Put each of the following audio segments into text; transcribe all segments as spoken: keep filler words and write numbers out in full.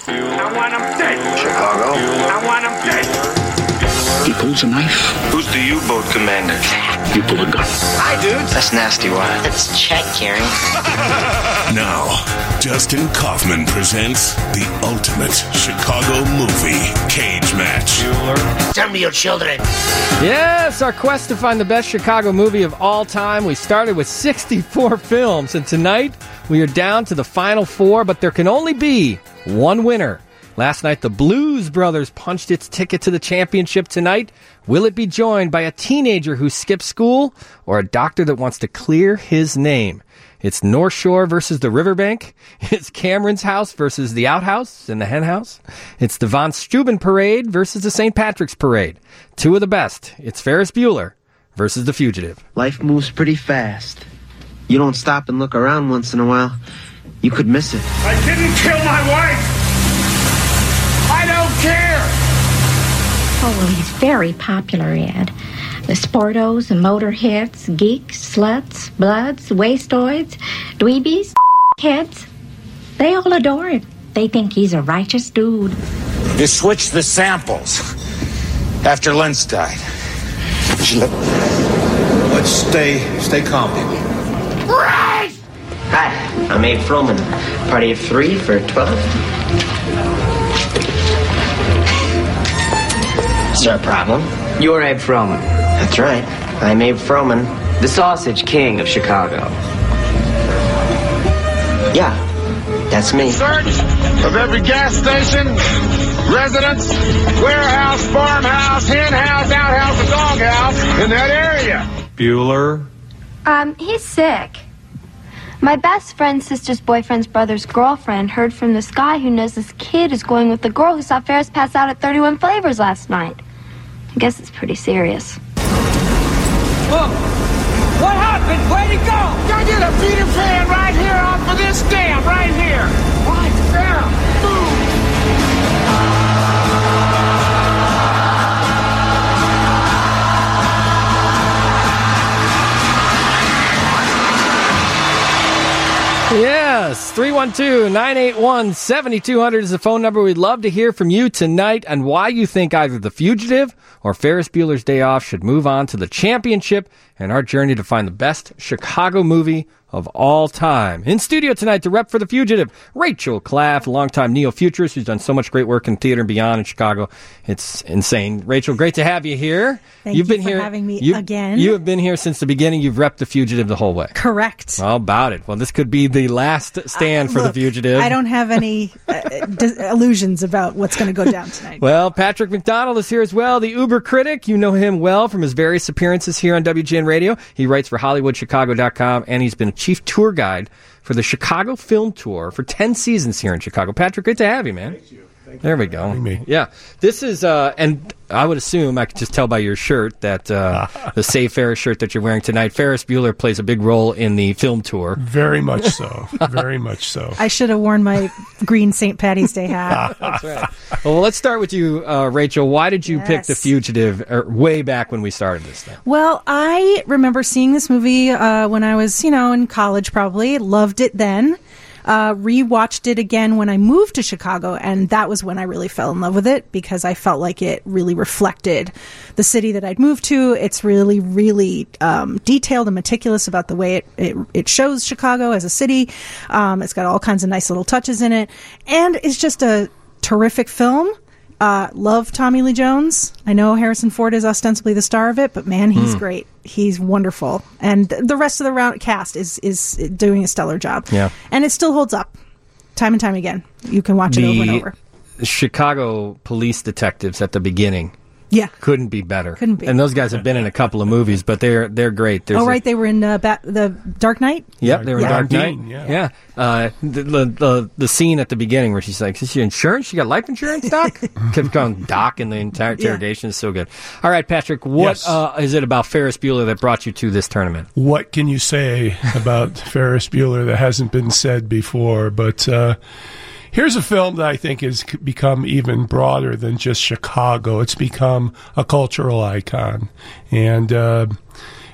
I want him dead. Chicago. I want him dead. He pulls a knife. Who's the U-boat commander? You pull a gun. Hi, dude. That's nasty one. That's Chet, Gary. Now, Dustin Kaufman presents the ultimate Chicago movie, Cage Match. Turn to your children. Yes, our quest to find the best Chicago movie of all time. We started with sixty-four films, and tonight we are down to the final four, but there can only be one winner. Last night, the Blues Brothers punched its ticket to the championship. Tonight, will it be joined by a teenager who skipped school or a doctor that wants to clear his name? It's North Shore versus the Riverbank. It's Cameron's House versus the Outhouse and the Hen House. It's the Von Steuben Parade versus the Saint Patrick's Parade. Two of the best. It's Ferris Bueller versus The Fugitive. Life moves pretty fast. You don't stop and look around once in a while, you could miss it. I didn't kill my wife. I don't care. Oh, well, he's very popular, Ed. The sportos, the motorheads, geeks, sluts, bloods, wastoids, dweebies, heads. They all adore him. They think he's a righteous dude. You switched the samples after Lentz died. Let's stay, stay calm, baby. Right! Hi, I'm Abe Froman. Party of three for twelve. Is there a problem? You're Abe Froman. That's right. I'm Abe Froman. The Sausage King of Chicago. Yeah, that's me. Search of every gas station, residence, warehouse, farmhouse, hen house, outhouse, and doghouse in that area. Bueller? Um, he's sick. My best friend's sister's boyfriend's brother's girlfriend heard from this guy who knows this kid is going with the girl who saw Ferris pass out at thirty-one Flavors last night. I guess it's pretty serious. Look, what happened? Where'd he go? I get a Peter Pan right here off of this dam, right here. Right there. Boom. Yes, three one two, nine eight one, seven two zero zero is the phone number. We'd love to hear from you tonight and why you think either The Fugitive or Ferris Bueller's Day Off should move on to the championship and our journey to find the best Chicago movie of all time. In studio tonight to rep for The Fugitive, Rachel Klaff, longtime neo-futurist who's done so much great work in theater and beyond in Chicago. It's insane. Rachel, great to have you here. Thank You've you been for here, having me you, again. You have been here since the beginning. You've repped The Fugitive the whole way. Correct. How about it? Well, this could be the last stand uh, for look, The Fugitive. I don't have any uh, d- illusions about what's going to go down tonight. Well, Patrick McDonald is here as well, the Uber critic. You know him well from his various appearances here on W G N Radio. He writes for Hollywood Chicago dot com, and he's been a chief tour guide for the Chicago Film Tour for ten seasons here in Chicago. Patrick, great to have you, man. Thank you. Thank there you we go. Me. Yeah. This is, uh, and I would assume, I could just tell by your shirt, that uh, the Save Ferris shirt that you're wearing tonight, Ferris Bueller plays a big role in the film tour. Very much so. Very much so. I should have worn my green Saint Patty's Day hat. That's right. Well, let's start with you, uh, Rachel. Why did you yes. pick The Fugitive er, way back when we started this thing? Well, I remember seeing this movie uh, when I was, you know, in college probably. Loved it then. Uh, rewatched it again when I moved to Chicago, and that was when I really fell in love with it because I felt like it really reflected the city that I'd moved to. It's really, really um, detailed and meticulous about the way it, it, it shows Chicago as a city. Um, it's got all kinds of nice little touches in it, and it's just a terrific film. Uh, love Tommy Lee Jones. I know Harrison Ford is ostensibly the star of it, but man, he's mm. great. He's wonderful. And the rest of the round cast is, is doing a stellar job. Yeah. And it still holds up time and time again. You can watch it the over and over. Chicago police detectives at the beginning. Yeah. Couldn't be better. Couldn't be. And those guys have been in a couple of movies, but they're they're great. There's oh, right. A, they were in uh, Bat- the Dark Knight? Yep, they were yeah. in Dark Knight. Yeah. yeah. Uh, the, the, the, the scene at the beginning where she's like, is this your insurance? You got life insurance, Doc? Kept going, Doc, and the entire interrogation yeah. is so good. All right, Patrick, what yes. uh, is it about Ferris Bueller that brought you to this tournament? What can you say about Ferris Bueller that hasn't been said before? But uh, here's a film that I think has become even broader than just Chicago. It's become a cultural icon. And uh,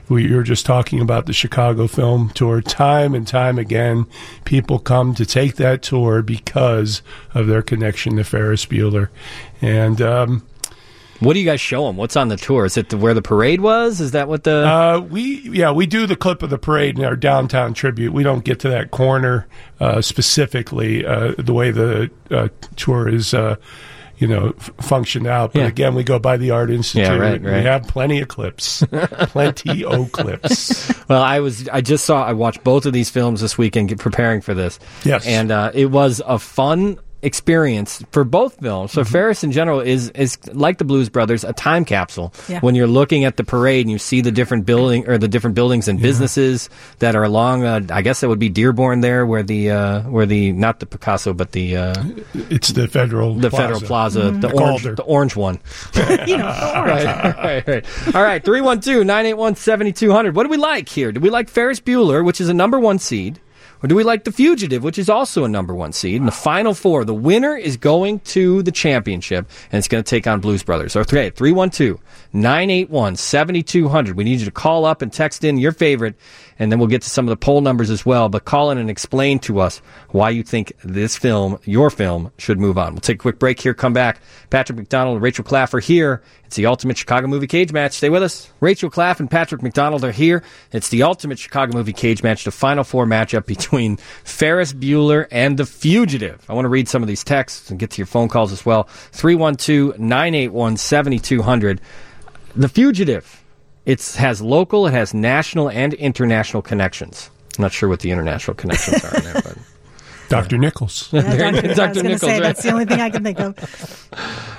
we were just talking about the Chicago Film Tour. Time and time again, people come to take that tour because of their connection to Ferris Bueller. And um, what do you guys show them? What's on the tour? Is it the, where the parade was? Is that what the... Uh, we yeah, we do the clip of the parade in our downtown tribute. We don't get to that corner uh, specifically, uh, the way the uh, tour is... Uh, you know, f- functioned out. But Yeah. again, we go by the Art Institute. Yeah, right, right. We have plenty of clips. plenty of clips. Well, I was I just saw I watched both of these films this weekend get, preparing for this. Yes. And uh, it was a fun experience for both films. So Mm-hmm. Ferris in general is is like the Blues Brothers, a time capsule. Yeah. When you're looking at the parade and you see the different building or the different buildings and businesses that are along uh, I guess that would be Dearborn there where the uh, where the not the Picasso but the uh, It's the Federal the Plaza. Federal Plaza, Mm-hmm. the The orange Calder. the orange one. You know, the orange. right, right, right. All right, three one two, nine eight one, seven two zero zero. What do we like here? Do we like Ferris Bueller, which is a number one seed? Or do we like The Fugitive, which is also a number one seed? In the final four, the winner is going to the championship, and it's going to take on Blues Brothers. So, okay, three one two, nine eight one, seven two zero zero. We need you to call up and text in your favorite, and then we'll get to some of the poll numbers as well. But call in and explain to us why you think this film, your film, should move on. We'll take a quick break here, come back. Patrick McDonald and Rachel Claff are here. It's the Ultimate Chicago Movie Cage Match. Stay with us. Rachel Claff and Patrick McDonald are here. It's the Ultimate Chicago Movie Cage Match, the final four matchup between Ferris Bueller and The Fugitive. I want to read some of these texts and get to your phone calls as well. three one two, nine eight one, seven two zero zero. The Fugitive. It has local, it has national and international connections. I'm not sure what the international connections are in there, but... Doctor Nichols. Yeah, There- Doctor I was Doctor going to Nichols, say right? that's the only thing I can think of.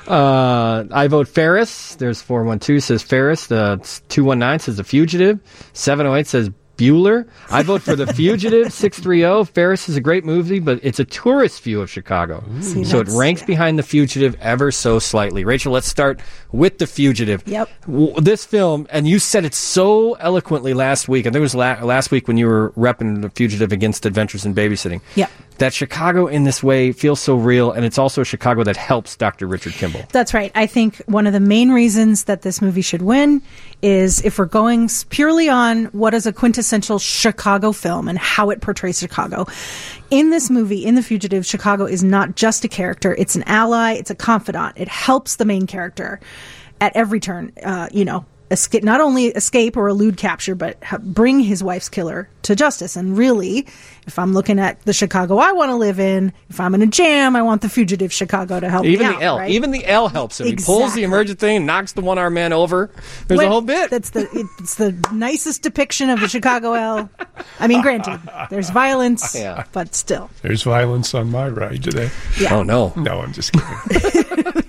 Uh, I vote Ferris. There's four one two says Ferris. The two one nine says The Fugitive. seven oh eight says Bueller. I vote for The Fugitive. six three zero. Ferris is a great movie, but it's a tourist view of Chicago. See, so it that's- ranks behind The Fugitive ever so slightly. Rachel, let's start with The Fugitive. Yep. W- This film, and you said it so eloquently last week. I think it was la- last week when you were repping The Fugitive against Adventures in Babysitting. Yep. That Chicago in this way feels so real, and it's also a Chicago that helps Doctor Richard Kimball. That's right. I think one of the main reasons that this movie should win is if we're going s- purely on what is a quintessential Chicago film and how it portrays Chicago. In this movie, in The Fugitive, Chicago is not just a character. It's an ally. It's a confidant. It helps the main character at every turn, uh, you know, escape, not only escape or elude capture, but ha- bring his wife's killer to justice. And really, if I'm looking at the Chicago I want to live in, if I'm in a jam, I want The Fugitive Chicago to help Even me the out. L, right? even the L helps him. He pulls Exactly. the emergent thing, knocks the one-armed man over. There's When- a whole bit. That's the it's the nicest depiction of the Chicago L. I mean, granted, there's violence, Yeah. but still. There's violence on my ride today. Yeah. Oh no, No, I'm just kidding.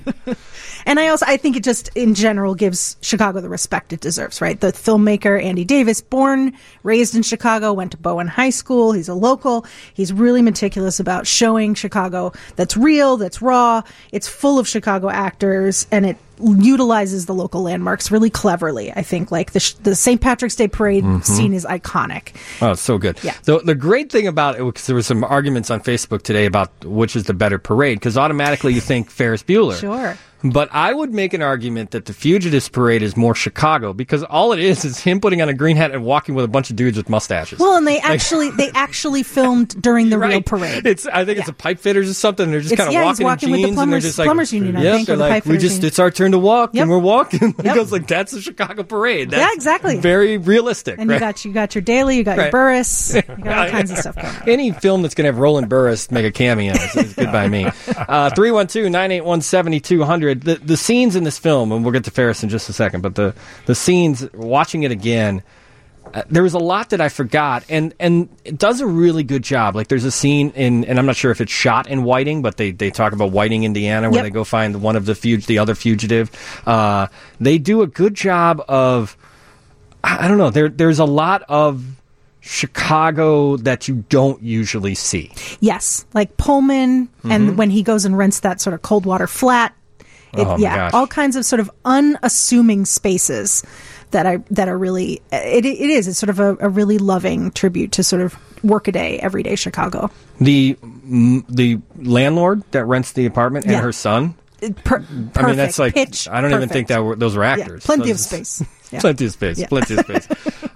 And I also I think it just in general gives Chicago the respect it deserves, right? The filmmaker Andy Davis, born, raised in Chicago, went to Bowen High School. He's a local. He's really meticulous about showing Chicago that's real, that's raw. It's full of Chicago actors, and it utilizes the local landmarks really cleverly. I think like the sh- the Saint Patrick's Day parade scene is iconic. Oh, it's so good. Yeah. The, the great thing about it, because there were some arguments on Facebook today about which is the better parade, because automatically you think Ferris Bueller. Sure. But I would make an argument that the Fugitives parade is more Chicago, because all it is is him putting on a green hat and walking with a bunch of dudes with mustaches. Well, and they actually they actually filmed during the real Right. parade. It's I think it's a pipe fitters or something. And they're just It's- kind of yeah, he's walking, walking in with the jeans, and plumbers- they're just like plumbers union, I Yep, think, or they're the like, pipe we fitters just union. it's our turn to walk, Yep. and we're walking. He Yep. goes like, that's the Chicago parade. That's Yeah, exactly. Very realistic. And right? you got you got your Daly, you got your Right. Burris, you got all kinds of stuff going on. Any film that's going to have Roland Burris make a cameo is, is good by me. Uh, three one two, nine eight one, seven two zero zero. The, the scenes in this film, and we'll get to Ferris in just a second, but the, the scenes, watching it again, uh, there was a lot that I forgot, and, and it does a really good job. Like, there's a scene in, and I'm not sure if it's shot in Whiting, but they, they talk about Whiting, Indiana, where Yep. they go find one of the fug- the other fugitive. Uh, they do a good job of, I I don't know, there there's a lot of Chicago that you don't usually see. Yes, like Pullman, and when he goes and rents that sort of cold water flat. It, Oh, my yeah, gosh. all kinds of sort of unassuming spaces that I that are really it, it is. It's sort of a, a really loving tribute to sort of workaday, everyday Chicago. The mm, the landlord that rents the apartment and Yeah. her son. Per- I mean, perfect. that's like Pitch I don't even perfect. think that were, those were Yeah, actors. plenty of Those- space. Yeah. Plenty of space. Yeah. Plenty of space.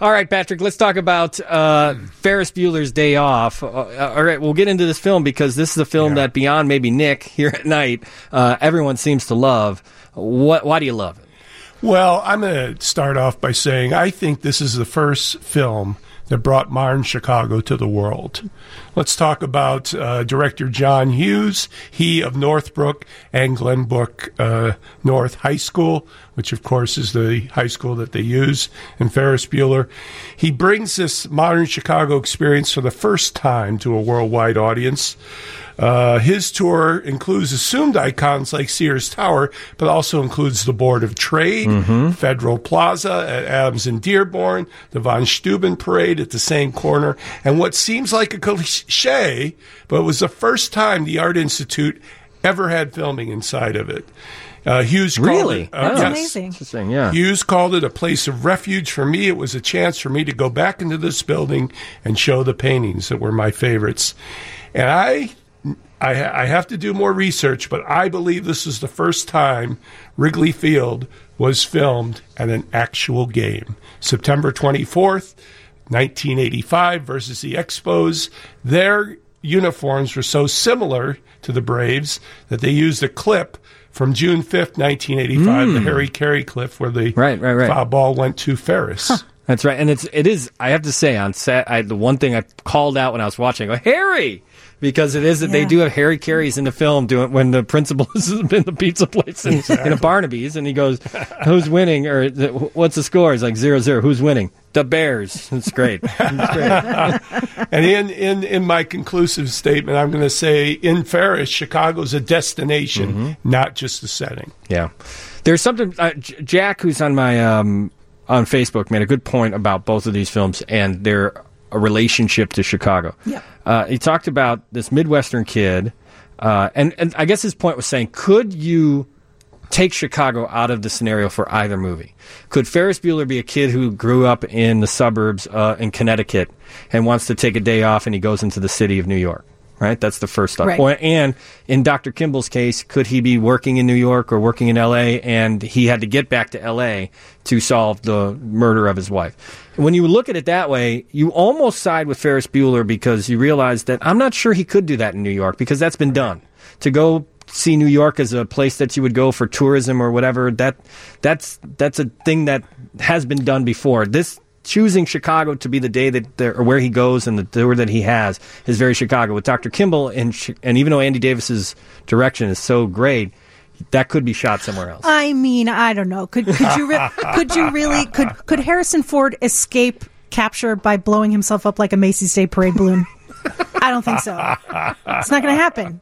All right, Patrick, let's talk about uh, Ferris Bueller's Day Off. Uh, all right, we'll get into this film because this is a film yeah. that, beyond maybe Nick here at night, uh, everyone seems to love. What? Why do you love it? Well, I'm going to start off by saying I think this is the first film that brought modern Chicago to the world. Let's talk about uh, director John Hughes, he of Northbrook and Glenbrook uh, North High School, which of course is the high school that they use in Ferris Bueller. He brings this modern Chicago experience for the first time to a worldwide audience. Uh, his tour includes assumed icons like Sears Tower, but also includes the Board of Trade, mm-hmm. Federal Plaza at Adams and Dearborn, the Von Steuben Parade at the same corner, and what seems like a cliche, but it was the first time the Art Institute ever had filming inside of it. Uh, Hughes called really? it, uh, That's yes. amazing. Interesting, yeah. Hughes called it a place of refuge. For me, it was a chance for me to go back into this building and show the paintings that were my favorites. And I... I, I have to do more research, but I believe this is the first time Wrigley Field was filmed at an actual game. September twenty-fourth, nineteen eighty-five versus the Expos. Their uniforms were so similar to the Braves that they used a clip from June fifth, nineteen eighty-five, mm. the Harry Carey clip where the right, right, right. foul ball went to Ferris. Huh. That's right. And it's, it is, I have to say, on set, I, the one thing I called out when I was watching, I go, Harry! Because it is that yeah. they do have Harry Carey's in the film doing when the principal is in the pizza place in, exactly. in a Barnaby's, and he goes, "Who's winning?" or "What's the score?" He's like zero zero. Who's winning? The Bears. It's great. It's great. And in, in in my conclusive statement, I'm going to say, in Ferris, Chicago's a destination, mm-hmm. not just a setting. Yeah, there's something. Uh, J- Jack, who's on my um, on Facebook, made a good point about both of these films and their a relationship to Chicago. Yep. Uh, he talked about this Midwestern kid, uh, and, and I guess his point was saying, could you take Chicago out of the scenario for either movie? Could Ferris Bueller be a kid who grew up in the suburbs uh, in Connecticut and wants to take a day off and he goes into the city of New York? Right? That's the first thought. Right. Or, and in Doctor Kimball's case, could he be working in New York or working in L A and he had to get back to L A to solve the murder of his wife? When you look at it that way, you almost side with Ferris Bueller because you realize that I'm not sure he could do that in New York because that's been done. To go see New York as a place that you would go for tourism or whatever, that that's that's a thing that has been done before. This choosing Chicago to be the day that or where he goes and the tour that he has is very Chicago. With Doctor Kimball and and even though Andy Davis's direction is so great, that could be shot somewhere else. I mean, I don't know. Could could you re- could you really could could Harrison Ford escape capture by blowing himself up like a Macy's Day Parade balloon? I don't think so. It's not going to happen.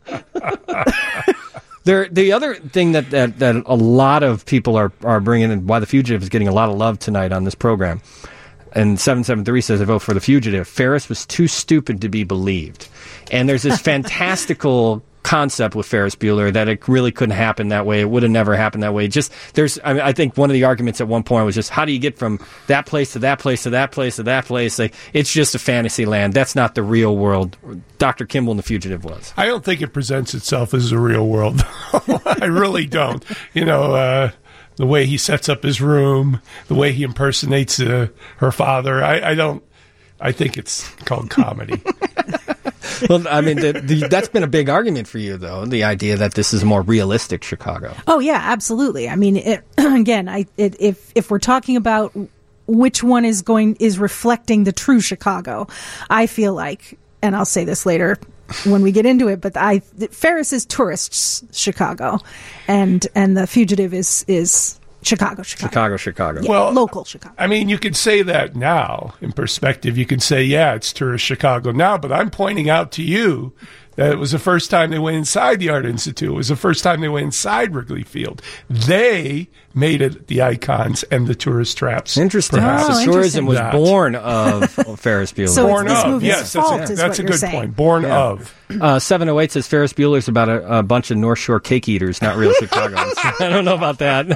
There, the other thing that, that, that a lot of people are, are bringing in, why The Fugitive is getting a lot of love tonight on this program, and seven seven three says, I vote for The Fugitive. Ferris was too stupid to be believed. And there's this fantastical concept with Ferris Bueller that it really couldn't happen that way. It would have never happened that way. Just there's, I mean, I think one of the arguments at one point was just, how do you get from that place to that place to that place to that place? Like, it's just a fantasy land. That's not the real world. Doctor Kimball and The Fugitive was. I don't think it presents itself as a real world. I really don't. You know, uh, the way he sets up his room, the way he impersonates uh, her father. I, I don't. I think it's called comedy. Well, I mean, the, the, that's been a big argument for you, though, the idea that this is a more realistic Chicago. Oh, yeah, absolutely. I mean, it, again, I, it, if if we're talking about which one is going is reflecting the true Chicago, I feel like, and I'll say this later when we get into it, but I Ferris is tourists Chicago, and and The Fugitive is is Chicago, Chicago, Chicago, Chicago. Yeah, well, local Chicago. I mean, you could say that now in perspective. You could say, yeah, it's tourist Chicago now, but I'm pointing out to you that it was the first time they went inside the Art Institute. It was the first time they went inside Wrigley Field. They made it the icons and the tourist traps. Interesting. Perhaps. Oh, so tourism was that. born of Ferris Bueller. So born it's this of, movie's yes, fault that's a, is that's what a good saying. point. Born yeah. of. Uh, seven oh eight says Ferris Bueller's about a, a bunch of North Shore cake eaters, not real Chicagoans. I don't know about that.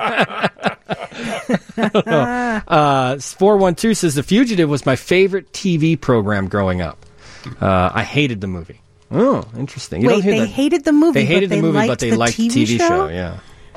I don't know. Uh, four one two says The Fugitive was my favorite T V program growing up. Uh, I hated the movie. Oh, interesting. You Wait, don't hear they that. hated the movie. They hated but the movie, liked but they the liked T V the T V show. show. Yeah.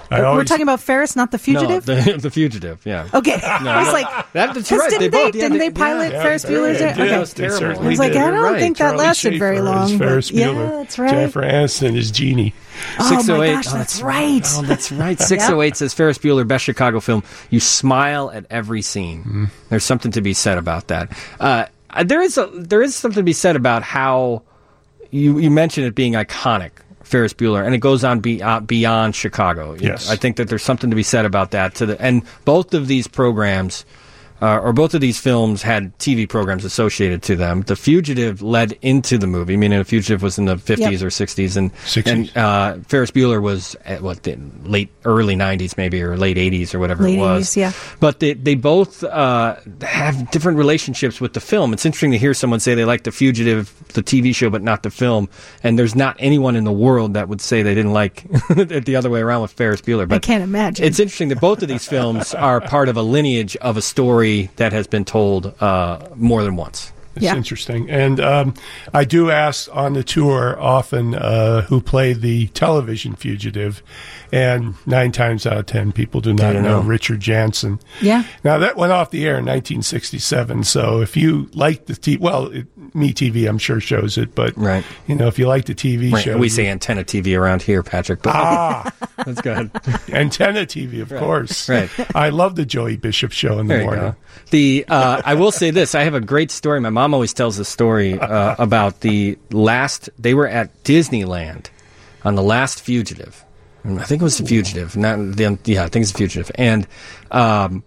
I We're always, talking about Ferris, not The Fugitive? No, the, the Fugitive, yeah. Okay. No, I was no. like, That, that's 'cause right. didn't They both, they, yeah, didn't they pilot yeah, Ferris they Bueller's did. Day? Okay. That was They terrible. certainly I was like, did. I don't You're right. think that Charlie lasted Schaefer very as long. Ferris but- yeah, Bueller. that's right. Jennifer Aniston is Jeannie. Oh six oh eight. my gosh, that's right. Oh, that's right. six oh eight says Ferris Bueller, best Chicago film. You smile at every scene. Mm-hmm. There's something to be said about that. Uh, there is a, there is something to be said about how you you mentioned it being iconic, Ferris Bueller, and it goes on be, uh, beyond Chicago. Yes. I think that there's something to be said about that. To the and both of these programs. Uh, or both of these films had T V programs associated to them. The Fugitive led into the movie, meaning The Fugitive was in the fifties Yep. or sixties, and sixties. and uh, Ferris Bueller was at what the late early nineties maybe, or late eighties or whatever Late it was. eighties, yeah. But they they both uh, have different relationships with the film. It's interesting to hear someone say they like The Fugitive, the T V show, but not the film. And there's not anyone in the world that would say they didn't like it the other way around with Ferris Bueller. But I can't imagine. It's interesting that both of these films are part of a lineage of a story that has been told uh, more than once. It's Yeah. interesting. And um, I do ask on the tour often uh, who played the television fugitive, and nine times out of ten people do not don't know. know. Richard Jansen. Yeah. Now, that went off the air in nineteen sixty-seven, so if you like the T V, well, it, MeTV, I'm sure, shows it, but, Right. you know, if you like the T V Right, show. we say antenna T V around here, Patrick. But Ah, that's good. Antenna T V, of course. Right. I love the Joey Bishop show in the There you morning. go. The uh, I will say this: I have a great story. My mom always tells this story uh, about the last. They were at Disneyland on the last Fugitive. I think it was the Fugitive. Not the yeah, I think it's the Fugitive. And um,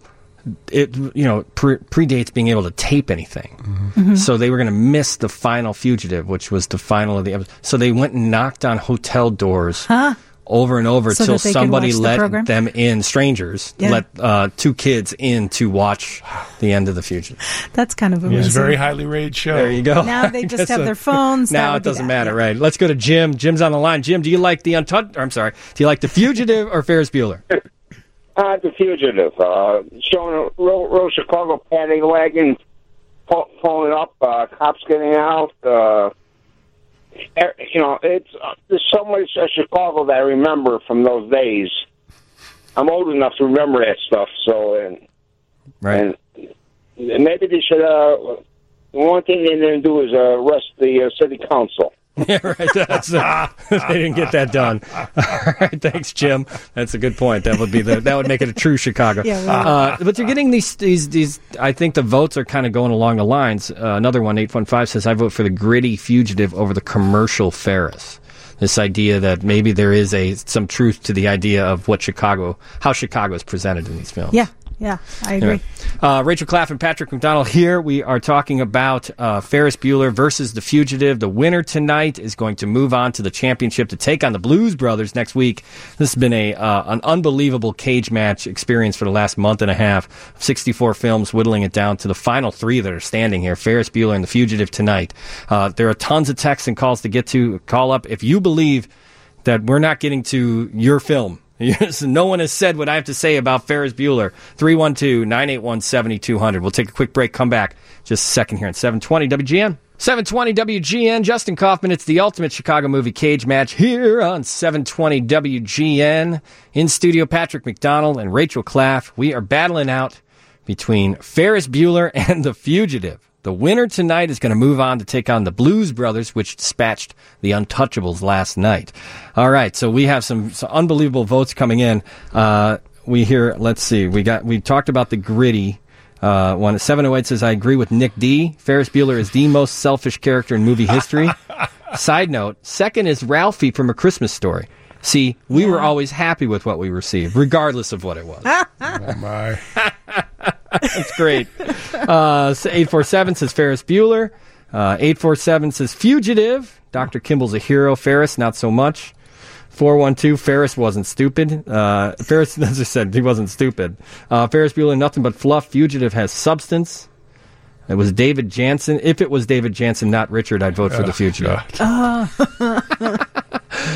it you know pre- predates being able to tape anything. Mm-hmm. So they were going to miss the final Fugitive, which was the final of the episode. So they went and knocked on hotel doors. Huh? Over and over So till that they could somebody watch the let program? them in, strangers, Yeah. let uh, two kids in to watch the end of The Fugitive. That's kind of It was amazing. a very highly rated show. There you go. Now they I just guess have so. their phones. That Now would it be doesn't that, matter, yeah. right? Let's go to Jim. Jim's on the line. Jim, do you like the Untouched? I'm sorry. Do you like The Fugitive or Ferris Bueller? Uh, the Fugitive, uh, showing a real, real Chicago paddy wagon pull, pulling up, uh, cops getting out. Uh, er- you know, it's uh, there's so much of Chicago that I remember from those days. I'm old enough to remember that stuff, so and Right. and maybe they should. Uh, the one thing they didn't do is uh, arrest the uh, city council. Yeah, right. That's, uh, they didn't get that done. All right, thanks, Jim. That's a good point. That would be the that would make it a true Chicago. Yeah, right. uh, but you're getting these these these. I think the votes are kind of going along the lines. Uh, another one, eight one five says, "I vote for the gritty Fugitive over the commercial Ferris." This idea that maybe there is a some truth to the idea of what Chicago, how Chicago is presented in these films. Yeah, yeah, I agree. Anyway, uh, Rachel Claff and Patrick McDonald here. We are talking about uh, Ferris Bueller versus The Fugitive. The winner tonight is going to move on to the championship to take on the Blues Brothers next week. This has been a uh, an unbelievable cage match experience for the last month and a half. sixty-four films, whittling it down to the final three that are standing here. Ferris Bueller and The Fugitive tonight. Uh, there are tons of texts and calls to get to. Call up if you believe that we're not getting to your film. Yes, no one has said what I have to say about Ferris Bueller. three one two, nine eight one, seven two zero zero. We'll take a quick break, come back just a second here at seven twenty W G N. seven twenty W G N, Justin Kaufman. It's the ultimate Chicago movie cage match here on seven twenty W G N. In studio, Patrick McDonald and Rachel Claff. We are battling out between Ferris Bueller and The Fugitive. The winner tonight is going to move on to take on the Blues Brothers, which dispatched the Untouchables last night. All right, so we have some, some unbelievable votes coming in. Uh, we hear, let's see, we got we talked about the gritty uh, one. seven oh eight says, I agree with Nick D. Ferris Bueller is the most selfish character in movie history. Side note, second is Ralphie from A Christmas Story. See, we were always happy with what we received, regardless of what it was. Oh, my. That's great. Uh, eight four seven says Ferris Bueller. Uh, eight four seven says Fugitive. Doctor Kimball's a hero. Ferris, not so much. four one two, Ferris wasn't stupid. Uh, Ferris, as I said, he wasn't stupid. Uh, Ferris Bueller, nothing but fluff. Fugitive has substance. It was David Jansen. If it was David Jansen, not Richard, I'd vote for Oh, The Fugitive. Oh.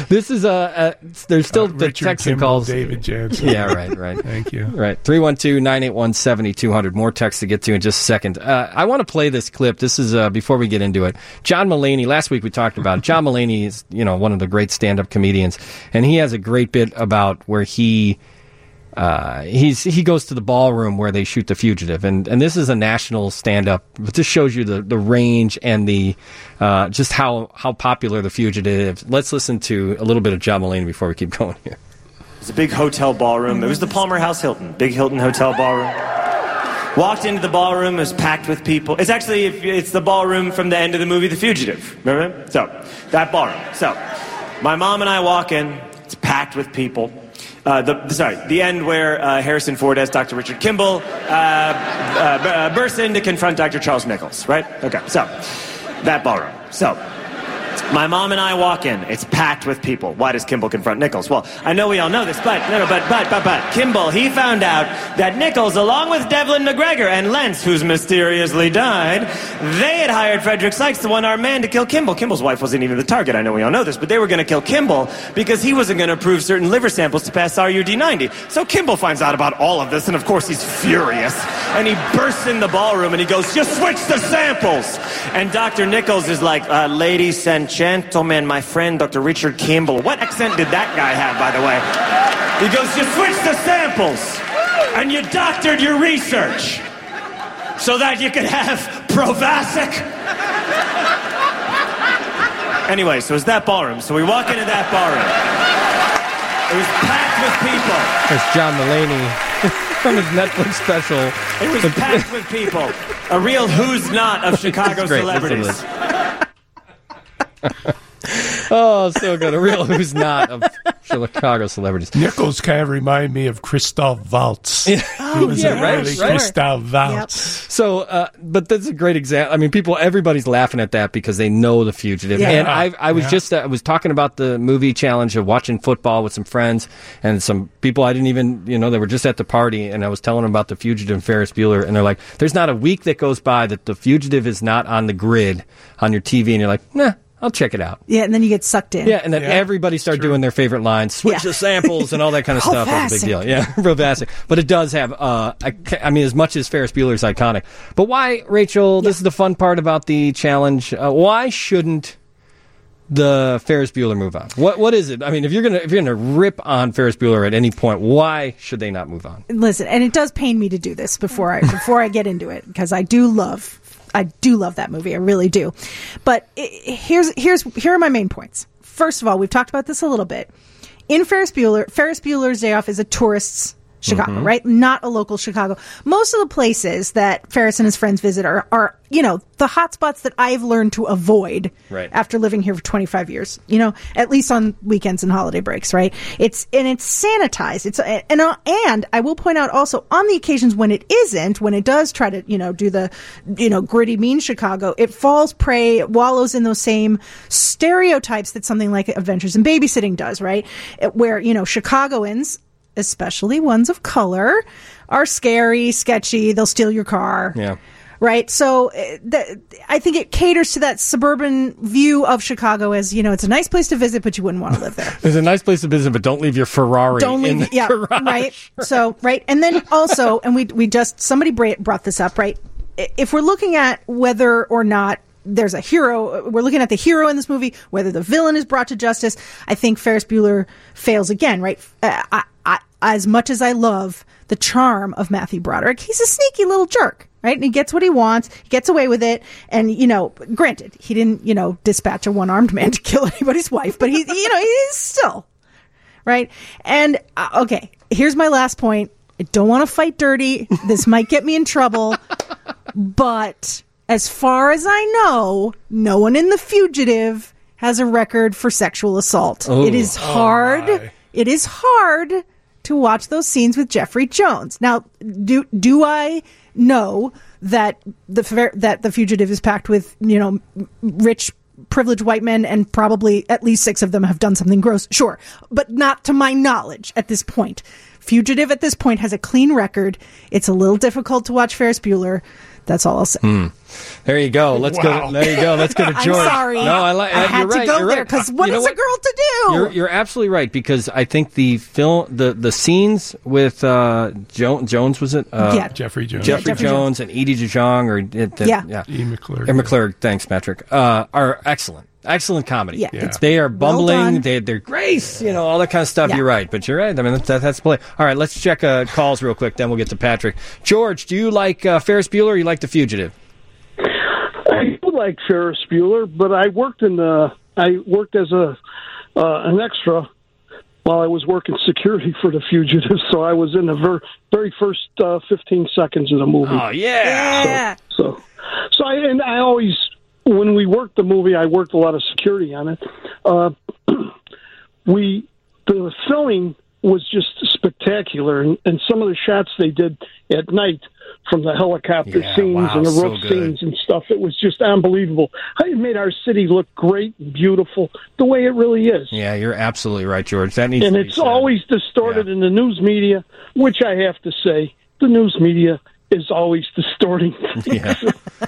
This is a, a there's still Uh, the Richard text and Kimball, calls. David Jansen. Yeah, right, right. Thank you. Right. three one two, nine eight one, seven two zero zero. More text to get to in just a second. Uh, I want to play this clip. This is, uh, before we get into it, John Mulaney, last week we talked about it. John Mulaney is, you know, one of the great stand-up comedians, and he has a great bit about where he... Uh, he's he goes to the ballroom where they shoot The Fugitive, and, and this is a national stand-up. But this shows you the, the range and the uh, just how how popular The Fugitive. Let's listen to a little bit of John Mulaney before we keep going here. It's a big hotel ballroom. It was the Palmer House Hilton, big Hilton hotel ballroom. Walked into the ballroom, it was packed with people. It's actually it's the ballroom from the end of the movie The Fugitive. Remember? So that ballroom. So my mom and I walk in. It's packed with people. Uh, the, sorry, the end where uh, Harrison Ford as Doctor Richard Kimball uh, uh, b- uh, bursts in to confront Doctor Charles Nichols, right? Okay, so that ballroom. So my mom and I walk in. It's packed with people. Why does Kimball confront Nichols? Well, I know we all know this, but no, no, but but but but Kimball, he found out that Nichols, along with Devlin McGregor and Lentz, who's mysteriously died, they had hired Frederick Sykes, the one-armed man, to kill Kimball. Kimball's wife wasn't even the target. I know we all know this, but they were going to kill Kimball because he wasn't going to approve certain liver samples to pass R U D ninety. So Kimball finds out about all of this, and of course he's furious, and he bursts in the ballroom and he goes, "You switched the samples!" And Doctor Nichols is like, uh, "Ladies and gentlemen, my friend Doctor Richard Kimball." What accent did that guy have, by the way? He goes, "You switched the samples, and you doctored your research so that you could have Provasic." Anyway, so it's that ballroom. So we walk into that ballroom. It was packed with people. There's John Mulaney from his Netflix special. It was packed with people. A real who's not of Chicago Great. celebrities. Oh, so good. A real who's not of Chicago celebrities. Nichols kind of remind me of Christoph Waltz. Yeah. He was yeah, a right, really right. Christoph Waltz. So, uh, but that's a great example. I mean, people, everybody's laughing at that because they know The Fugitive. Yeah. And I, I was Yeah. just, uh, I was talking about the movie challenge of watching football with some friends and some people I didn't even, you know, they were just at the party, and I was telling them about The Fugitive and Ferris Bueller, and they're like, "There's not a week that goes by that The Fugitive is not on the grid on your T V," and you're like, "Nah, I'll check it out." Yeah, and then you get sucked in. Yeah, and then Yeah, everybody started doing their favorite lines, switch Yeah. the samples and all that kind of stuff. It was a big deal. Yeah, Provasic. But it does have, uh, I, ca- I mean, as much as Ferris Bueller's iconic. But why, Rachel, this is the fun part about the challenge, uh, why shouldn't the Ferris Bueller move on? What What is it? I mean, if you're gonna if you're gonna rip on Ferris Bueller at any point, why should they not move on? Listen, and it does pain me to do this before I before I get into it, because I do love I do love that movie. I really do. But it, here's here's here are my main points. First of all, we've talked about this a little bit. In Ferris Bueller, Ferris Bueller's Day Off is a tourist's Chicago, Mhm. right? Not a local Chicago. Most of the places that Ferris and his friends visit are, are you know, the hot spots that I've learned to avoid Right. after living here for twenty-five years, you know, at least on weekends and holiday breaks, right? It's, and it's sanitized. It's, and, uh, and I will point out also on the occasions when it isn't, when it does try to, you know, do the, you know, gritty, mean Chicago, it falls prey, wallows in those same stereotypes that something like Adventures in Babysitting does, right? It- where, you know, Chicagoans, especially ones of color, are scary, sketchy, they'll steal your car. Yeah. Right. So uh, the, I think it caters to that suburban view of Chicago as, you know, it's a nice place to visit, but you wouldn't want to live there. It's a nice place to visit, but don't leave your Ferrari Don't in leave, the yeah, garage. right. So, right. And then also, and we, we just, somebody bra- brought this up, right? I- If we're looking at whether or not there's a hero, we're looking at the hero in this movie, whether the villain is brought to justice, I think Ferris Bueller fails again, right? Uh, I, I, as much as I love the charm of Matthew Broderick, he's a sneaky little jerk, right? And he gets what he wants, he gets away with it, and, you know, granted, he didn't, you know, dispatch a one-armed man to kill anybody's wife, but he, you know, he's still, right? And, uh, okay, here's my last point. I don't want to fight dirty. This might get me in trouble, but as far as I know, no one in The Fugitive has a record for sexual assault. Oh. It is hard. Oh, my. It is hard to watch those scenes with Jeffrey Jones. Now, do do I know that the fer- that The Fugitive is packed with, you know, rich, privileged white men, and probably at least six of them have done something gross? Sure, but not to my knowledge at this point. Fugitive at this point has a clean record. It's a little difficult to watch Ferris Bueller. That's all I'll say. Hmm. There you go. Let's Wow. go. There you go. Let's go to George. I'm sorry. No, I, like. I had you're to right, go you're there right. because what You know is a girl to do? You're, you're absolutely right because I think the film, the the scenes with uh, jo- Jones was it? Uh, Yeah. Jeffrey Jones. Jeffrey, Jeffrey Jones and Edie DeJong or it, the, Yeah. yeah, E. McClure. E. McClure. Thanks, Patrick. Uh, are excellent. Excellent comedy. Yeah, Yeah. it's They are well bumbling. done. they, they're grace. You know all that kind of stuff. Yeah. You're right, but you're right. I mean that, that's play. All right, let's check uh, calls real quick. Then we'll get to Patrick. George, do you like uh, Ferris Bueller? Or you like The Fugitive? I do like Ferris Bueller, but I worked in the I worked as a uh, an extra while I was working security for The Fugitive, so I was in the ver- very first uh, fifteen seconds of the movie. Oh yeah. Yeah. So, so I and I always when we worked the movie, I worked a lot of security on it. Uh, we the filming was just spectacular, and, and some of the shots they did at night from the helicopter Yeah, scenes wow, and the so roof good. scenes and stuff. It was just unbelievable. It made our city look great and beautiful the way it really is. Yeah, you're absolutely right, George. That needs And to be it's said. always distorted Yeah. in the news media, which I have to say, the news media is always distorting things. Yeah.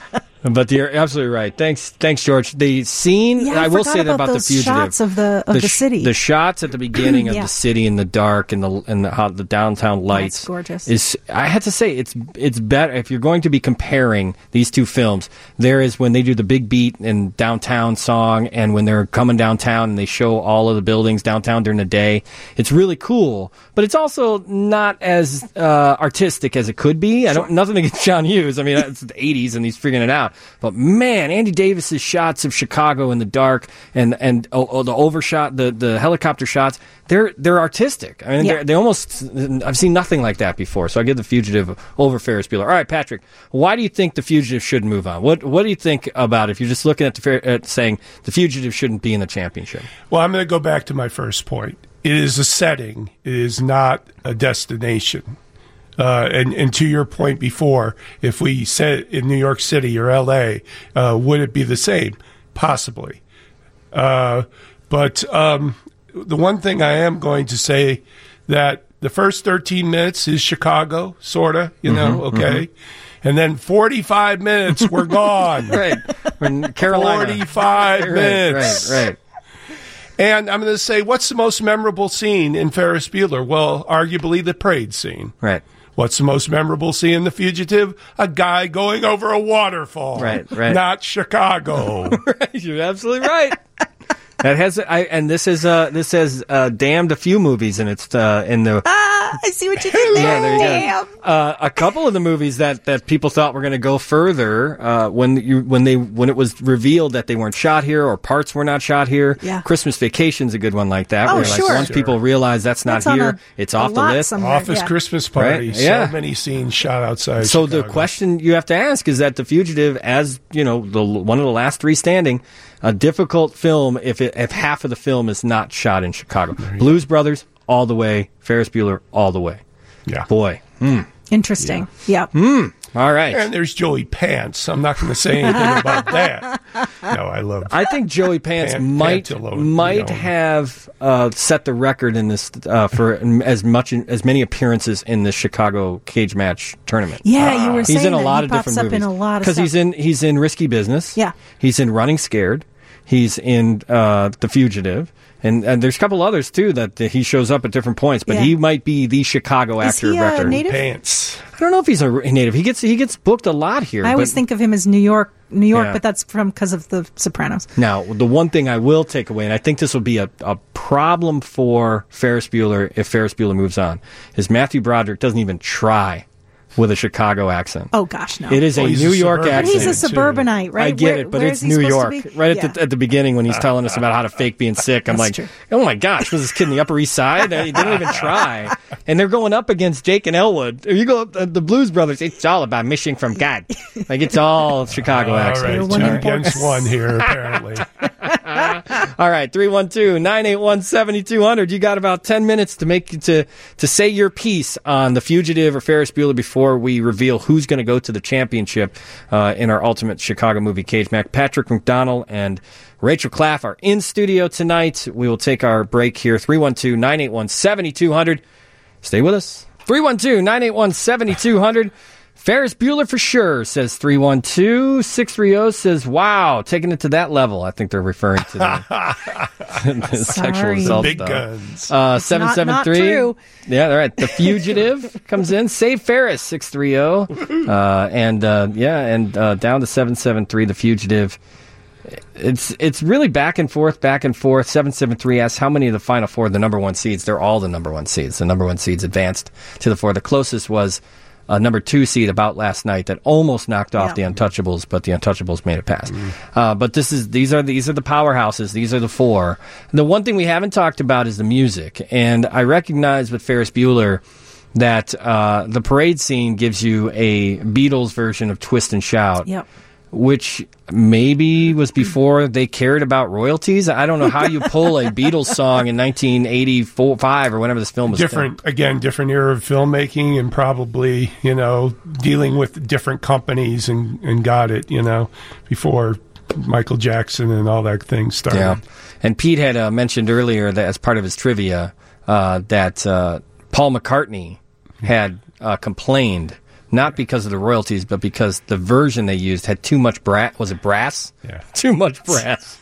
But you're absolutely right. Thanks, thanks, George. The scene, Yeah, I, I will forgot say that about those The Fugitive. shots of the of the, sh- city. The shots at the beginning of Yeah. the city in the dark and the and the, how the downtown lights. gorgeous. Is I had to say it's it's better if you're going to be comparing these two films. There is when they do the big beat and downtown song, and when they're coming downtown and they show all of the buildings downtown during the day. It's really cool, but it's also not as uh, artistic as it could be. I don't nothing against John Hughes. I mean, it's the eighties and he's figuring it out. But man. Man, Andy Davis's shots of Chicago in the dark and and oh, oh, the overshot, the, the helicopter shots, they're they're artistic. I mean, Yeah. they're, they almost I've seen nothing like that before. So I give The Fugitive over Ferris Bueller. All right, Patrick, why do you think The Fugitive should move on? What what do you think about it? If you're just looking at the fair, at saying The Fugitive shouldn't be in the championship? Well, I'm going to go back to my first point. It is a setting. It is not a destination. Uh, and, and to your point before, if we said in New York City or L A, uh, would it be the same? Possibly. Uh, but um, the one thing I am going to say that the first thirteen minutes is Chicago, sort of, you know, Mhm, okay? And then forty-five minutes, we're gone. Right. When Carolina. forty-five Right, minutes. right, right. And I'm going to say, what's the most memorable scene in Ferris Bueller? Well, arguably the parade scene. Right. What's the most memorable scene in The Fugitive? A guy going over a waterfall. Right, right. Not Chicago. Right, you're absolutely right. That has I and this is uh this has uh damned a few movies and it's uh in the ah, I see what you did there. yeah there you Damn. go uh, a couple of the movies that, that people thought were going to go further uh when you when they when it was revealed that they weren't shot here or parts were not shot here. Yeah. Christmas Vacation's a good one like that. Oh, where like sure. once Sure. people realize that's not That's on here, a- it's a off the lot list. somewhere. Office Yeah. Christmas Party. Right, So yeah. many scenes shot outside So Chicago. the question you have to ask is that The Fugitive, as you know, the one of the last three standing, a difficult film if it, if half of the film is not shot in Chicago. Blues Brothers all the way, Ferris Bueller all the way. Yeah, boy. Mm. Interesting. Yeah. Mm. All right. And there's Joey Pants. I'm not going to say anything about that. No, I love I think Joey Pants Pan- might Pantalo, might you know. have uh, set the record in this uh, for as much as many appearances in the Chicago cage match tournament. Yeah, you were he's saying in a that lot he of pops different up movies in a lot of because he's stuff. in he's in Risky Business. Yeah, he's in Running Scared. He's in uh, The Fugitive. And, and there's a couple others, too, that, that he shows up at different points. But Yeah. he might be the Chicago Is actor he, of uh, record. native? Pants. I don't know if he's a native. He gets he gets booked a lot here. I always but- think of him as New York, New York, Yeah. but that's from because of The Sopranos. Now, the one thing I will take away, and I think this will be a, a problem for Ferris Bueller if Ferris Bueller moves on, is Matthew Broderick doesn't even try with a Chicago accent. Oh gosh, no! It is Well, a he's New a York suburban. accent. He's a suburbanite, right? I get Where- it, but where it's is he New supposed to York. be? Right Yeah. at the, at the beginning when he's telling us about how to fake being sick, I'm That's like, true. oh my gosh, was this kid in the Upper East Side? He didn't even try. And they're going up against Jake and Elwood. If you go up the, the Blues Brothers, it's all about mission from God. Like it's all Chicago All accent. right, two against one here, apparently. All right, three one two, nine eight one, seven two zero zero. You got about ten minutes to make to to say your piece on The Fugitive or Ferris Bueller before we reveal who's going to go to the championship uh, in our Ultimate Chicago Movie Cage Match. Patrick McDonald and Rachel Claff are in studio tonight. We will take our break here. three one two, nine eight one, seven two zero zero. Stay with us. three one two, nine eight one, seven two zero zero. Ferris Bueller for sure, says three one two. six three zero says, wow, taking it to that level. I think they're referring to the, the sexual assault big stuff. guns. Uh, seven seven three. Not, not true. Yeah, all right. The Fugitive comes in. Save Ferris, six three zero. Uh, and, uh, yeah, and uh, down to seven seven three, The Fugitive. It's it's really back and forth, back and forth. seven seven three asks how many of the final four are the number one seeds. They're all the number one seeds. The number one seeds advanced to the four. The closest was a number two seed about last night that almost knocked off Yeah. the Untouchables, but the Untouchables made it past. Uh, but this is these are these are the powerhouses. These are the four. The one thing we haven't talked about is the music, and I recognize with Ferris Bueller that uh, the parade scene gives you a Beatles version of Twist and Shout. Yep. Which maybe was before they cared about royalties. I don't know how you pull a Beatles song in nineteen eighty-four, five, or whenever this film was different filmed. again, different era of filmmaking, and probably you know dealing with different companies and, and got it you know before Michael Jackson and all that thing started. Yeah, and Pete had uh, mentioned earlier that as part of his trivia uh, that uh, Paul McCartney had uh, complained. Not because of the royalties, but because the version they used had too much brass. Was it brass? Yeah. Too much brass.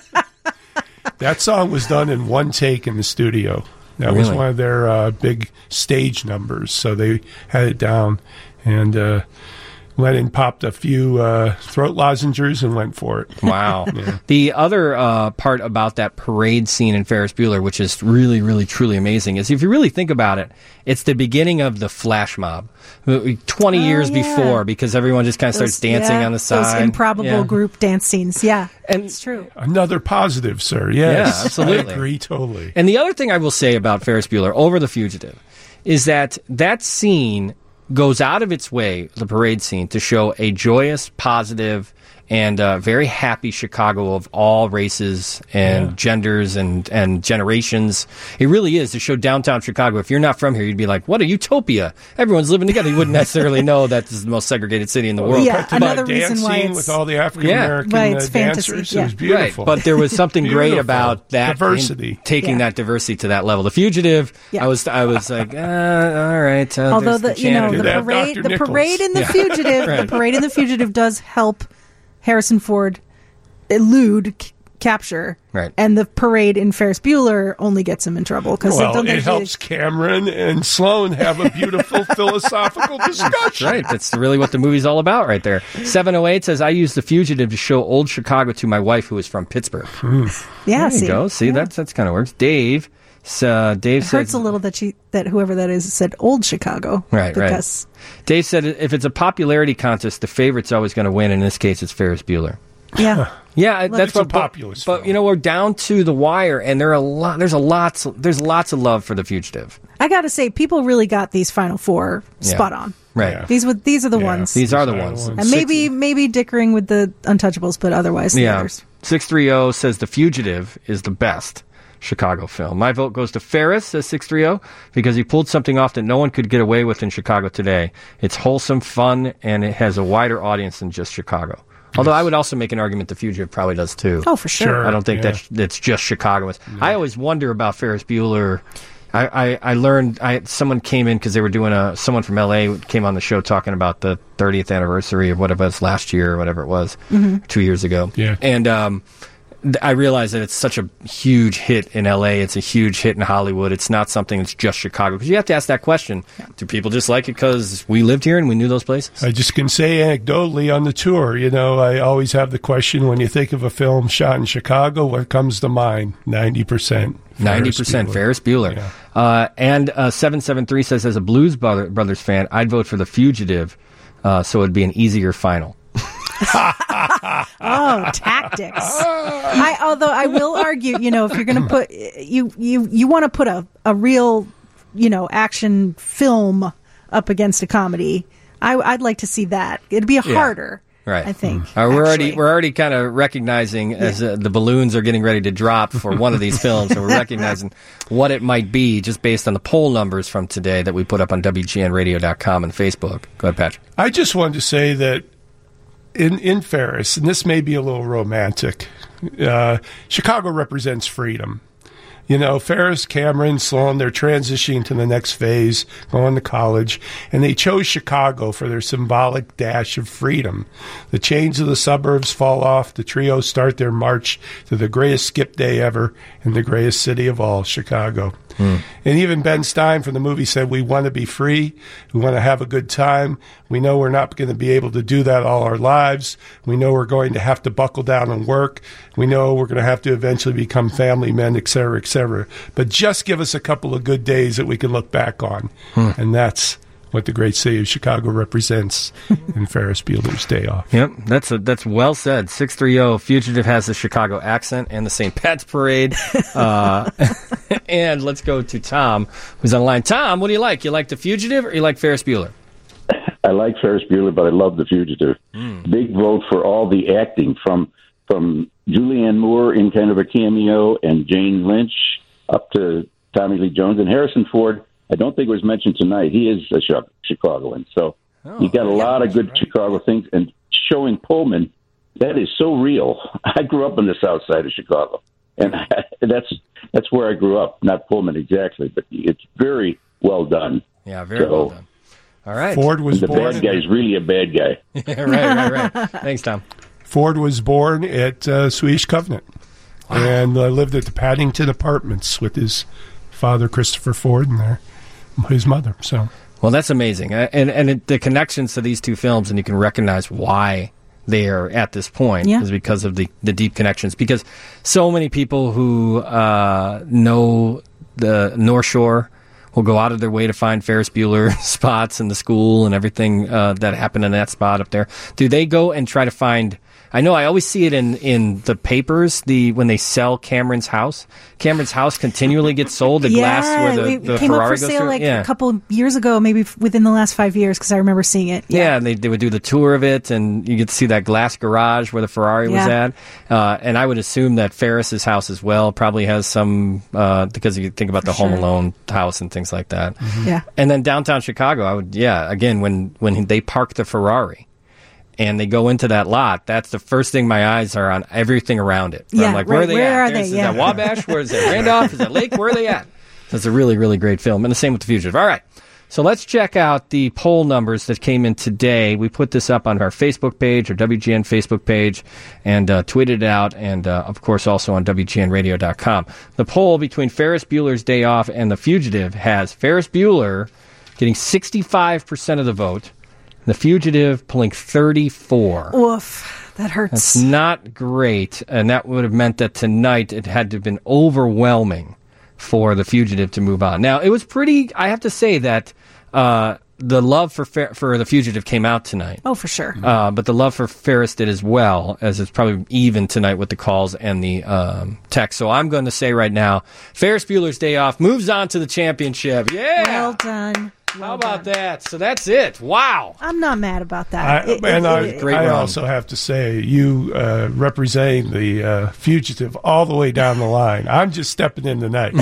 That song was done in one take in the studio. That was Really? one of their uh, big stage numbers, so they had it down. And uh, Lennon popped a few uh, throat lozenges and went for it. Wow. Yeah. The other uh, part about that parade scene in Ferris Bueller, which is really, really, truly amazing, is if you really think about it, it's the beginning of the flash mob. twenty Oh, years yeah. before, because everyone just kind of starts Those- dancing yeah, on the side. Those improbable Yeah. group dance scenes. Yeah, and it's true. Another positive, sir. Yes, Yeah, absolutely. I agree totally. And the other thing I will say about Ferris Bueller over The Fugitive is that that scene goes out of its way, the parade scene, to show a joyous, positive, and uh, very happy Chicago of all races and Yeah. genders and, and generations. It really is to show downtown Chicago. If you're not from here, you'd be like, what a utopia. Everyone's living together. You wouldn't necessarily know that this is the most segregated city in the world. Yeah, Cut to another that reason dance why scene it's- with all the African American Why uh, it's fantasy, dancers. yeah. It was beautiful. Right, but there was something great Beautiful. about that diversity. in taking Yeah. that diversity to that level. The Fugitive, Yeah. I was, I was like, uh, all right. Uh, Although there's the, you know janitor the there. parade, Doctor the Nichols. parade in the Yeah. fugitive, Right. the parade in the fugitive does help Harrison Ford elude c- capture, Right. and the parade in Ferris Bueller only gets him in trouble because Well, it helps Cameron and Sloan have a beautiful philosophical discussion. That's right. That's really what the movie's all about right there. seven oh eight says, I used The Fugitive to show old Chicago to my wife who is from Pittsburgh. Yeah, there see, you go. See, yeah. that's, that's kind of works. Dave, uh, Dave It hurts says... a little that she that whoever that is said old Chicago. Right, because right. Dave said, if it's a popularity contest, the favorite's always going to win. In this case, it's Ferris Bueller. yeah, Yeah, Love that's It's a what. But, populist but film. you know, we're down to the wire, and there are a lot. There's a lots. There's lots of love for The Fugitive. I got to say, people really got these final four Yeah. spot on. Right. Yeah. These would these are the Yeah. ones, These are the These are the ones. ones. and maybe maybe dickering with the Untouchables, but otherwise the Yeah. others. six three zero says The Fugitive is the best Chicago film. My vote goes to Ferris, says six three zero, because he pulled something off that no one could get away with in Chicago today. It's wholesome, fun, and it has a wider audience than just Chicago. Although I would also make an argument The Fugitive probably does too. Oh, for sure. Sure. I don't think Yeah. that that's just Chicago. I always wonder about Ferris Bueller. I, I, I learned I someone came in because they were doing a someone from L A came on the show talking about the thirtieth anniversary of whatever it was last year or whatever it was two years ago. Yeah. And um, th- I realized that it's such a huge hit in L A. It's a huge hit in Hollywood. It's not something that's just Chicago, because you have to ask that question: do people just like it because we lived here and we knew those places? I just can say anecdotally on the tour, you know, I always have the question when you think of a film shot in Chicago, what comes to mind? ninety percent. Ninety percent Ferris Bueller. Yeah. Uh, and uh, seven seven three says, as a Blues Brother, Brothers fan, I'd vote for The Fugitive, uh, so it'd be an easier final. Oh, tactics. I, although I will argue, you know, if you're going to put you you you want to put a a real, you know, action film up against a comedy, I, I'd like to see that. It'd be a Yeah. harder. Right. I think. Uh, we're already actually. we're already kind of recognizing as uh, the balloons are getting ready to drop for one of these films, so we're recognizing what it might be just based on the poll numbers from today that we put up on W G N radio dot com and Facebook. Go ahead, Patrick. I just wanted to say that in in Ferris, and this may be a little romantic, uh, Chicago represents freedom. You know, Ferris, Cameron, Sloan, they're transitioning to the next phase, going to college, and they chose Chicago for their symbolic dash of freedom. The chains of the suburbs fall off. The trio start their march to the greatest skip day ever in the greatest city of all, Chicago. Hmm. And even Ben Stein from the movie said, we want to be free. We want to have a good time. We know we're not going to be able to do that all our lives. We know we're going to have to buckle down and work. We know we're going to have to eventually become family men, et cetera, et cetera. But just give us a couple of good days that we can look back on. Hmm. And that's what the great city of Chicago represents in Ferris Bueller's Day Off. Yep, that's a, that's well said. six three zero, Fugitive has the Chicago accent and the Saint Pat's Parade. Uh, and let's go to Tom, who's on the line. Tom, what do you like? You like The Fugitive or you like Ferris Bueller? I like Ferris Bueller, but I love The Fugitive. Mm. Big vote for all the acting, from from Julianne Moore in kind of a cameo and Jane Lynch up to Tommy Lee Jones and Harrison Ford. I don't think it was mentioned tonight. He is a Chicagoan. So oh, you got a yeah, lot of good right. Chicago things. And showing Pullman, that is so real. I grew up on the south side of Chicago. And I, that's that's where I grew up. Not Pullman exactly, but it's very well done. Yeah, very so, well done. All right. Ford was the born. The bad guy is really a bad guy. yeah, right, right, right. Thanks, Tom. Ford was born at uh, Swedish Covenant wow. and uh, lived at the Paddington Apartments with his father, Christopher Ford, and their, his mother. So, well, that's amazing. And, and it, the connections to these two films, and you can recognize why they are at this point, yeah. is because of the, the deep connections. Because so many people who uh, know the North Shore will go out of their way to find Ferris Bueller spots in the school and everything uh, that happened in that spot up there. Do they go and try to find... I know I always see it in, in the papers, the when they sell Cameron's house. Cameron's house continually gets sold, the yeah, glass where the, it the came Ferrari up for goes sale through. like yeah. a couple of years ago, maybe f- within the last five years, because I remember seeing it. Yeah, yeah and they, they would do the tour of it, and you get to see that glass garage where the Ferrari yeah. was at. Uh, and I would assume that Ferris's house as well probably has some, uh, because you think about for the sure. Home Alone house and things like that. Mm-hmm. Yeah. And then downtown Chicago, I would, yeah, again, when, when they park the Ferrari, and they go into that lot, that's the first thing my eyes are on, everything around it. Yeah, I'm like, right, where are they where at? Are they? Is yeah. that Wabash? Where is that Randolph? Is that Lake? Where are they at? That's a really, really great film. And the same with The Fugitive. All right. So let's check out the poll numbers that came in today. We put this up on our Facebook page, our W G N Facebook page, and uh, tweeted it out, and, uh, of course, also on W G N radio dot com. The poll between Ferris Bueller's Day Off and The Fugitive has Ferris Bueller getting sixty-five percent of the vote, The Fugitive pulling thirty-four. Oof, that hurts. That's not great, and that would have meant that tonight it had to have been overwhelming for The Fugitive to move on. Now, it was pretty, I have to say that uh, the love for Fer- for The Fugitive came out tonight. Oh, for sure. Uh, but the love for Ferris did as well, as it's probably even tonight with the calls and the um, text. So I'm going to say right now, Ferris Bueller's Day Off moves on to the championship. Yeah! Well done. Well How about done. that? So that's it. Wow. I'm not mad about that. I, It- and it- I, it- Great I run. also have to say, you uh, representing the uh, Fugitive all the way down the line. I'm just stepping in tonight.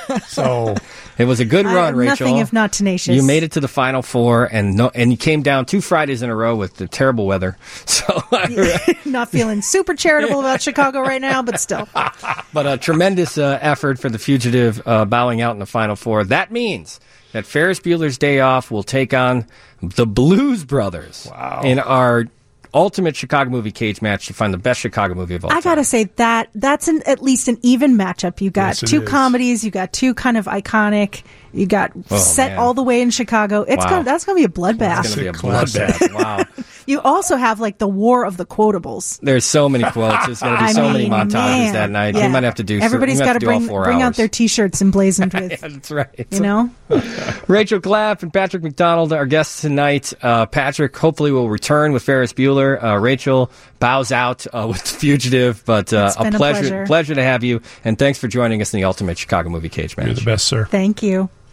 So it was a good I- run, Rachel. Nothing if not tenacious. You made it to the Final Four, and no, and you came down two Fridays in a row with the terrible weather. So, Not feeling super charitable about Chicago right now, but still. but a tremendous uh, effort for The Fugitive, uh, bowing out in the Final Four. That means that Ferris Bueller's Day Off will take on the Blues Brothers Wow. in our ultimate Chicago movie cage match to find the best Chicago movie of all I time. gotta say that that's an, at least an even matchup. You got Yes, it two is. comedies, you got two kind of iconic. You got Oh, set man. all the way in Chicago. It's Wow. gonna that's gonna be a bloodbath. It's going to be a Classic. bloodbath. Wow. You also have like the war of the quotables. There's so many quotes. There's going to be I so mean, many montages man. that night. Yeah. We might have to do. Everybody's got to bring do all four bring hours. out their T-shirts emblazoned with. Yeah, that's right. You know, Rachel Clapp and Patrick McDonald, our guests tonight. Uh, Patrick hopefully will return with Ferris Bueller. Uh, Rachel bows out uh, with The Fugitive, but uh, It's been a pleasure, pleasure. pleasure to have you. And thanks for joining us in the Ultimate Chicago Movie Cage Match. you're the best, sir. thank you.